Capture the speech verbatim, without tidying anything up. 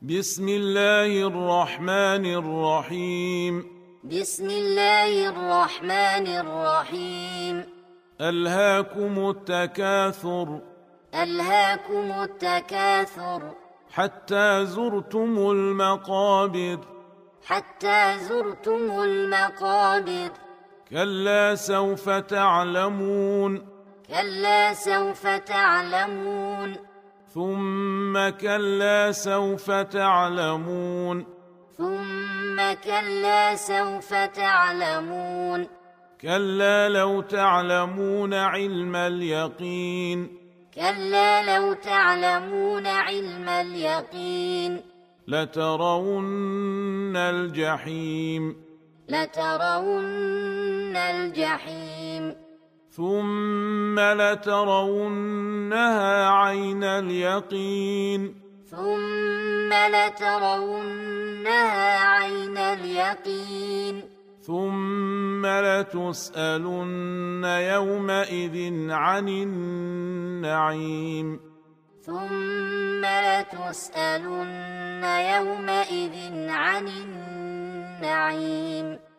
بسم الله الرحمن الرحيم بسم الله الرحمن الرحيم ألهاكم التكاثر ألهاكم التكاثر حتى زرتم المقابر حتى زرتم المقابر كلا سوف تعلمون كلا سوف تعلمون ثم كلا سوف تعلمون ثم كلا سوف تعلمون كلا لو تعلمون علم اليقين كلا لو تعلمون علم اليقين لترون الجحيم لترون الجحيم ثم لترونها عين اليقين ثم لترونها عين اليقين ثم لتسألن يومئذ عن النعيم ثم لتسألن يومئذ عن النعيم